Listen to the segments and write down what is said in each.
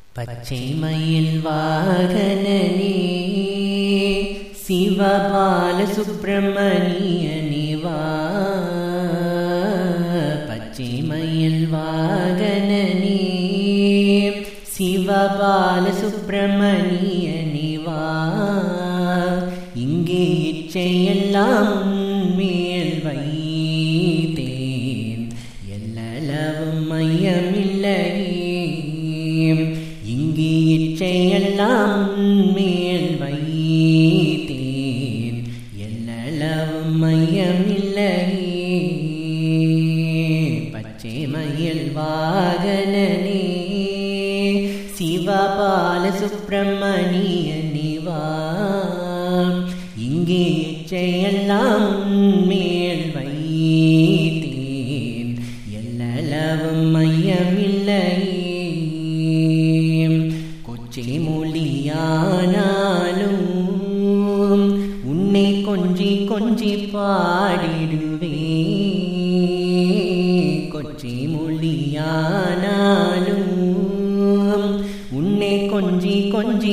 பச்சை மயில் வாகனனே சிவபால சுப்பிரமணியனே வா. பச்சை மயில் வாகனனே சிவபால சுப்பிரமணியனே வா. இங்கே இச்சையெல்லாம் மேல் வைத்தேன், எல்லளவும் மையமில்லையே. இங்கே இச்சையெல்லாம் மேல் வைத்தேன், எல்லளவும் மையமில்லையே. பச்சை மயில் வாகனனே சிவபால சுப்பிரமணியனே வா. இங்கே இச்சையெல்லாம் மேல் வைத்தேன், எல்லளவும் மையமில்லையே. கொச்சை மொழியானாலும் உன்னை கொஞ்சி கொஞ்சி பாடிடுவே. கொச்சை மொழியானாலும் உன்னை கொஞ்சி கொஞ்சி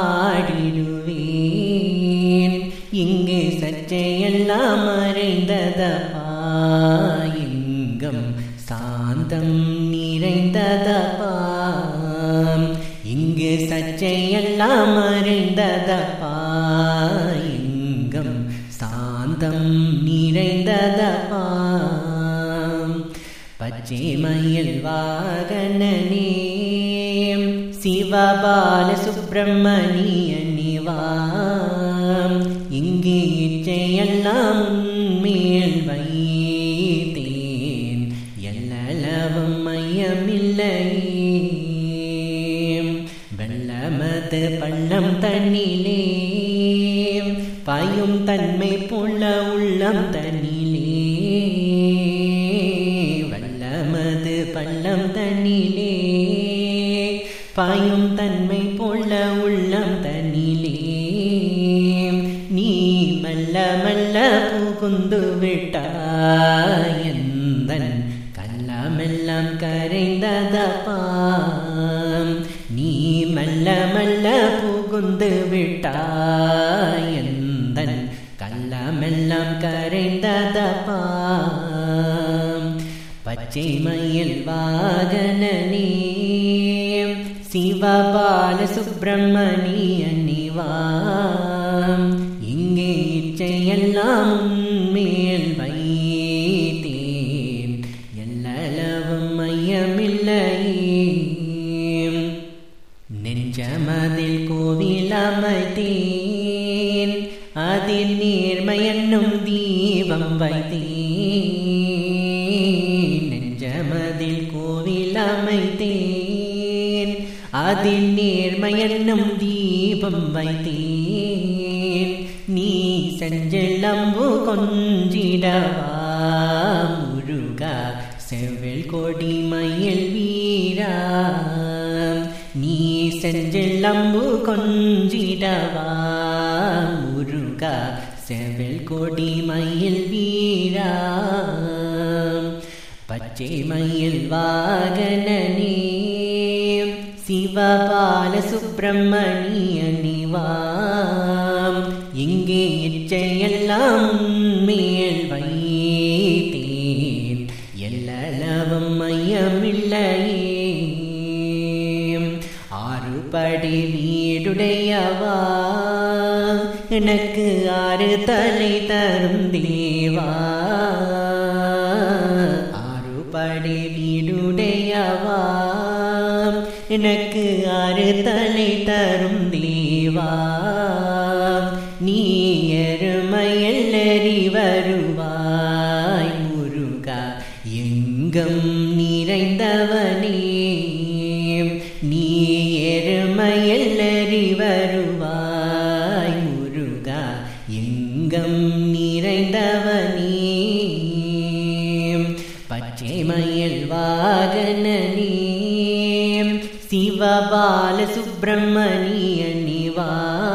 பாடிடுவேன். இங்கு சர்ச்சையெல்லாம் மறைந்ததப்பா, எங்கும் சாந்தம் நிறைந்ததப்பா. இங்கு சர்ச்சையெல்லாம் மறைந்ததப்பா, எங்கும் சாந்தம் நிறைந்ததப்பா. பச்சை மயில் வாகனனே சிவபால சுப்பிரமணியனே வா. இங்கே இச்சையெல்லாம் மேல் வைத்தேன், எல்லளவும் மையமில்லையே. வெள்ளமது பள்ளம் தண்ணிலே பாயும் தன்மை போல உள்ளம் தண்ணிலே. வெள்ளமது பள்ளம் தண்ணிலே பாயும் தன்மை போல உள்ளம் தண்ணிலே. நீ மெல்ல மெல்ல புகுந்து விட்டாய், எந்தன் கள்ளமெல்லாம் கரைந்ததப்பா. நீ மெல்ல மெல்ல புகுந்து விட்டாய், எந்தன் கள்ளமெல்லாம் கரைந்ததப்பா. பச்சை மயில் வாகனனே சிவபால சுப்பிரமணியனே வா. இங்கே இச்சையெல்லாம் மேல் வைத்தேன், எல்லளவும் மையமில்லையே. நெஞ்சமதில் கோவில் அமைத்தேன், அதில் நேர்மை என்னும் தீபம் வைத்தேன். நெஞ்சமதில் கோவில் அமைத்தேன், அதில் நேர்மை என்னும் தீபம் வைத்தேன். நீ செஞ்செல்லம்பு கொஞ்சிடவா முருகா, செவ்வில் கொடி மயில் வீரா. நீ செஞ்செல்லம்பு கொஞ்சிடவா முருகா, செவ்வில் கொடி மயில் வீரா. பச்சை மயில் வாகனனே சிவபால சுப்பிரமணியனே வா. இங்கே இச்சையெல்லாம் மேல் வைத்தேன், எல்லளவும் மையமில்லையே. ஆறுபடி வீடுடையவா, எனக்கு ஆறு தலை தரும் தேவா. ஆறுபடி வீடுடையவா, எனக்கு ஆறு தலை தரும் தேவா. நீ எருமையெல்லறி வருவாய் முருகா, எங்கும் நிறைந்தவனே. நீ எருமையெல்லறி வருவாய் முருகா, எங்கும் நிறைந்தவனே. பச்சை மயில் வாகனனே சிவபால சுப்பிரமணியனே வா.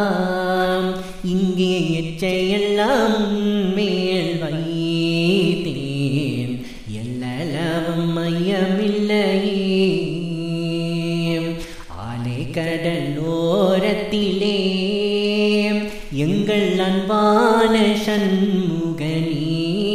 இங்கே இச்சையெல்லாம் மேல் வைத்தேன், எல்லளவும் மையமில்லையே. ஆலை கடலோரத்திலே எங்கள் அன்பான சண்முகனே,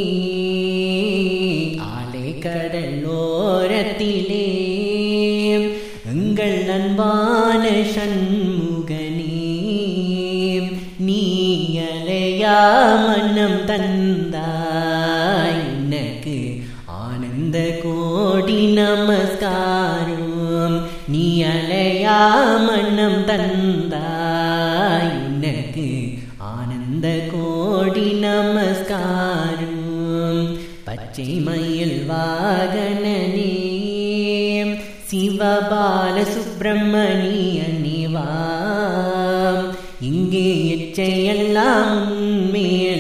ஆலை கடலோரத்திலே எங்கள் அன்பான சண்முகனே, நீ அலையா மன்னம் தந்தாய், உனக்கு ஆனந்த கோடி நமஸ்காரம். நீ அலையா மன்னம் தந்தாய், உனக்கு ஆனந்த கோடி நமஸ்காரம். பச்சை மயில் வாகனனே, சிவபால சுப்பிரமணியனே வா, இங்கே எச்சையெல்லாம் உன்மேல்